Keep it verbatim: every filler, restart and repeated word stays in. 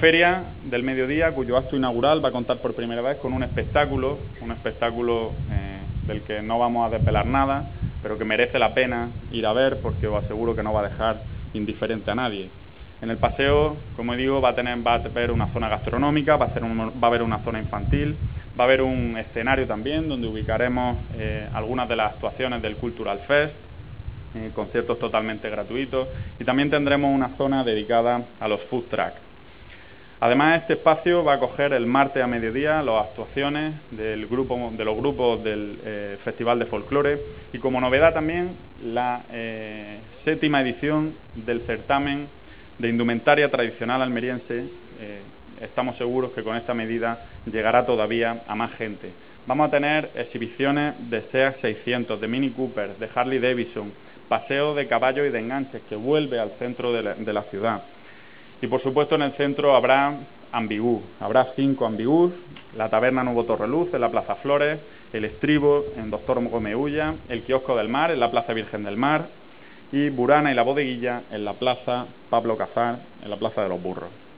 Feria del Mediodía, cuyo acto inaugural va a contar por primera vez con un espectáculo, un espectáculo eh, del que no vamos a desvelar nada, pero que merece la pena ir a ver porque os aseguro que no va a dejar indiferente a nadie. En el paseo, como digo, va a, tener, va a haber una zona gastronómica, va a, ser un, va a haber una zona infantil, va a haber un escenario también donde ubicaremos eh, algunas de las actuaciones del Cultural Fest, eh, conciertos totalmente gratuitos, y también tendremos una zona dedicada a los food trucks. Además, este espacio va a acoger el martes a mediodía las actuaciones del grupo, de los grupos del eh, Festival de Folclore y, como novedad también, la eh, séptima edición del certamen de indumentaria tradicional almeriense. Eh, estamos seguros que con esta medida llegará todavía a más gente. Vamos a tener exhibiciones de SEAT seiscientos, de Mini Cooper, de Harley Davidson, paseo de caballos y de enganches que vuelve al centro de la, de la ciudad. Y por supuesto en el centro habrá ambigús, habrá cinco ambigús, la taberna Nuevo Torreluz en la Plaza Flores, el Estribo en Doctor Gomeulla, el Kiosco del Mar en la Plaza Virgen del Mar y Burana y la Bodeguilla en la Plaza Pablo Casar, en la Plaza de los Burros.